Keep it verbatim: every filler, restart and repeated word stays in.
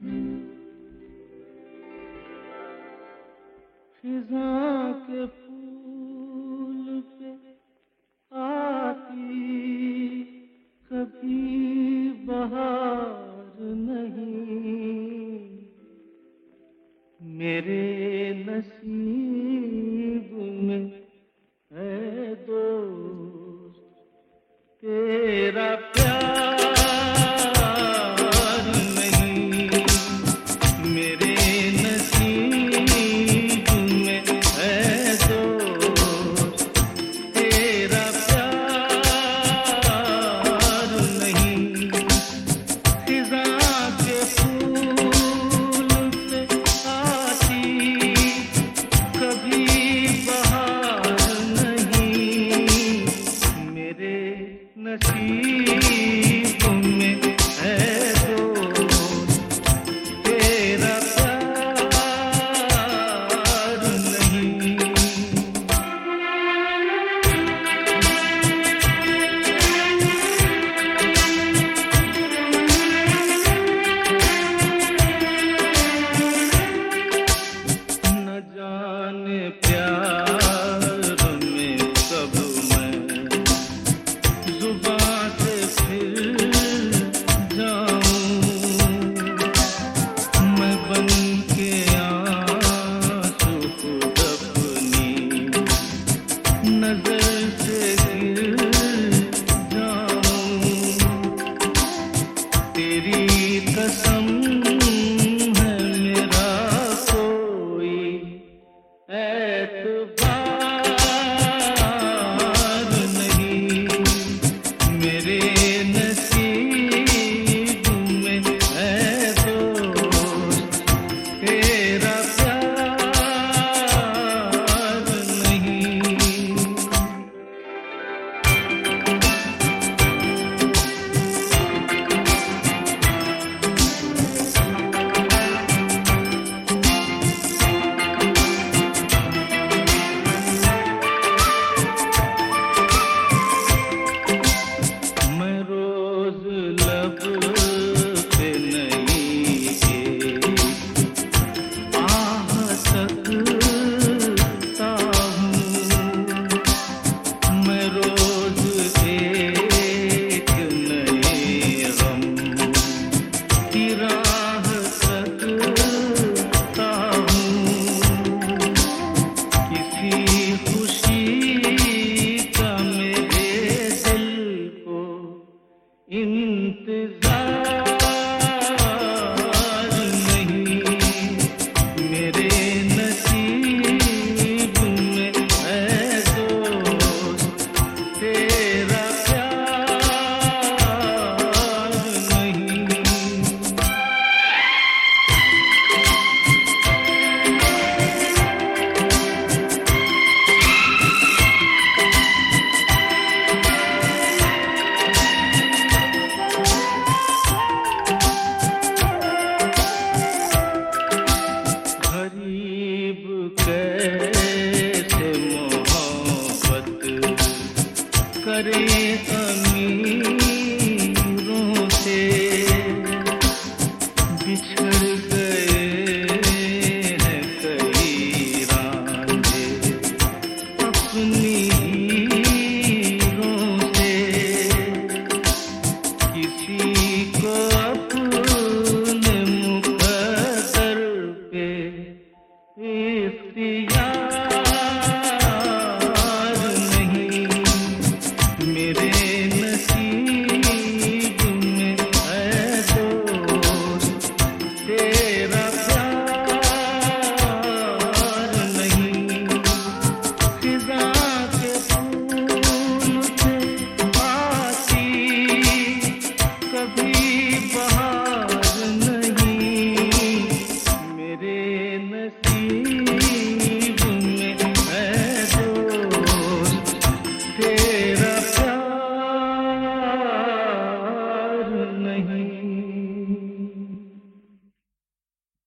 खिज़ां के फूल पे आती कभी बहार नहीं, मेरे नसीब में है दोस्त तेरा प्यार नहीं, मेरे नसीब में है दोस्त तेरा प्यार नहीं। खिज़ां के फूल पे आती कभी बहार नहीं, मेरे नसीब में है दोस्त तेरा प्यार नहीं। न जाने प्यार में कब मैं जुबां से फिर जाऊं, मैं बन के आंसू खुद अपनी नजर से गिर जाऊं। तेरी कसम है मेरा कोई एतबार नहीं, मेरे नसीब में है दोस्त तेरा प्यार नहीं। मैं रोज लब पे नहीं एक आह सकता हूँ, मैं रोज एक नए गम की राह